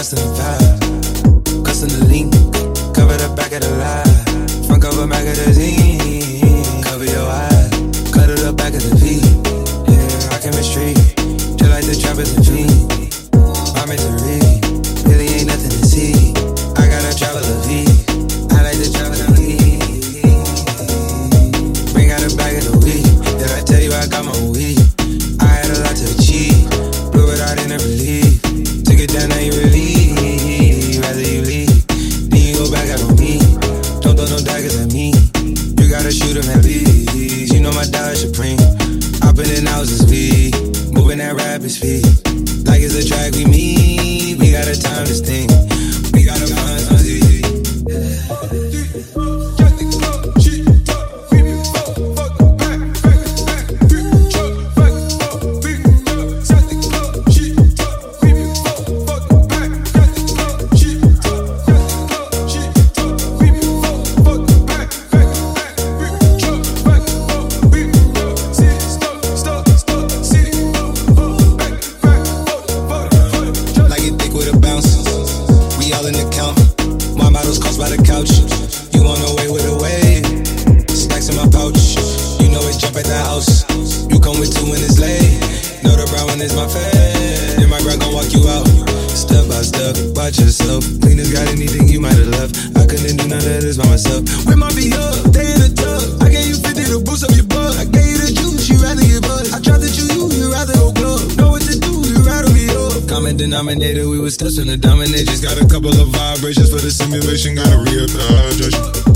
custom the vibe, custom the link, cover the back of the lie, front cover magazine, cover your eyes, cut it up back of the V. Yeah, I chemistry, just like the trappers and fiend. I'm meant to read, really ain't nothing to see. I gotta travel a V, I like to travel a V. Bring out a bag of the weed, did I tell you I got my weed? I had a lot to achieve, blew it out in a relief. Took it down, now you relieve. Rather you leave, then you go back out on me. Don't throw no daggers at me, you gotta shoot them at least. You know my dog is supreme, hopping in houses V, moving at rapid speed. Like it's a track we meet, we got a time to sting, we gotta find something easy. Watch yourself, cleaners got anything you might have left. I couldn't do none of this by myself. With my V-Up, they in the tub. I gave you 50 to boost up your butt. I gave you the juice, you rather get buzzed. I tried to chew you rather go club. Know what to do, you rather me up. Common denominator, we was testing to dominate. Just got a couple of vibrations for the simulation. Gotta readjust.